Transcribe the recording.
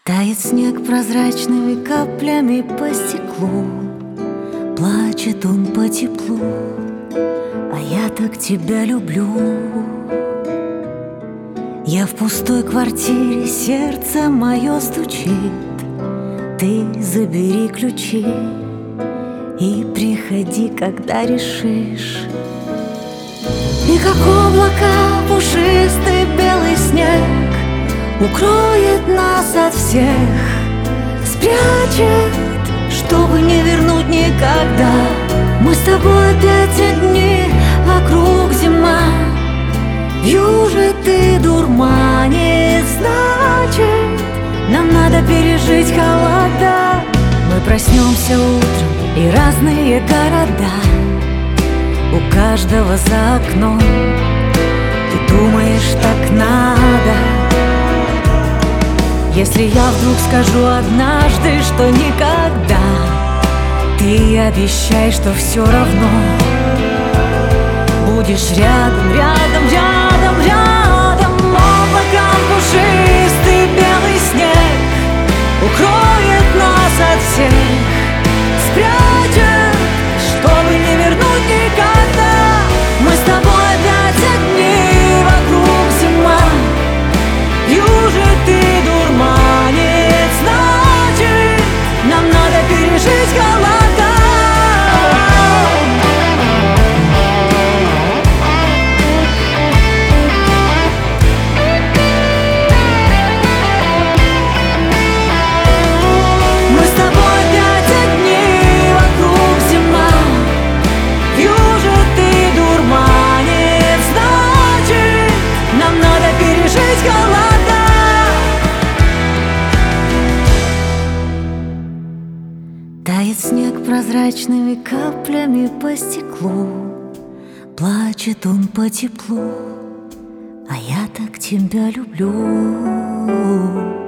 Тает снег прозрачными каплями по стеклу, плачет он по теплу, а я так тебя люблю. Я в пустой квартире, сердце мое стучит. Ты забери ключи и приходи, когда решишь. И как облако пушистый белый снег укроет нас от всех, спрячет, чтобы не вернуть никогда. Мы с тобой опять одни, вокруг зима, вьюжит и дурманит, значит, нам надо пережить холода. Мы проснемся утром и разные города, у каждого за окном. Ты думаешь, так надо? Если я вдруг скажу однажды, что никогда, ты обещай, что все равно будешь рядом, рядом, рядом, рядом. Облаком пушистый белый снег укроет нас от всех, спрячет, чтобы не вернуть никогда. Мы с тобой опять одни, вокруг зима, вьюжит и дурманит, значит, нам надо пережить холода. Мы с тобой опять одни, вокруг зима, вьюжит и дурманит, значит, нам надо пережить холода. Тает снег прозрачными каплями по стеклу, плачет он по теплу, а я так тебя люблю.